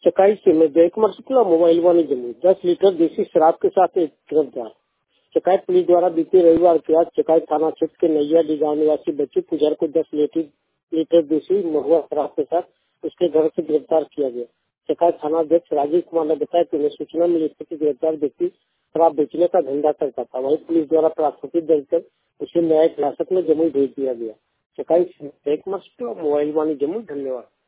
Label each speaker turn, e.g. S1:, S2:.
S1: चकाई से में Jay Kumar Shukla mobile Vani Jamui 10 litre देसी शराब के साथ एक गिरफ्तार। चकाई पुलिस द्वारा बीते रविवार की रात चकाई थाना क्षेत्र के नैया डी गाँव निवासी बच्चू पुजारी को 10 लीटर देसी महुआ शराब के साथ उसके घर से गिरफ्तार किया गया। चकाई थाना अध्यक्ष राजीव कुमार ने बताया कि उन्हें सूचना मिली थी कि गिरफ्तार व्यक्ति शराब बेचने का धंधा करता था। वहीं पुलिस द्वारा प्राथमिकी दर्ज कर उसे न्यायिक हिरासत में जमुई भेज दिया गया। चकाई से जय कुमार शुक्ला मोबाइल वाणी जमुई। धन्यवाद।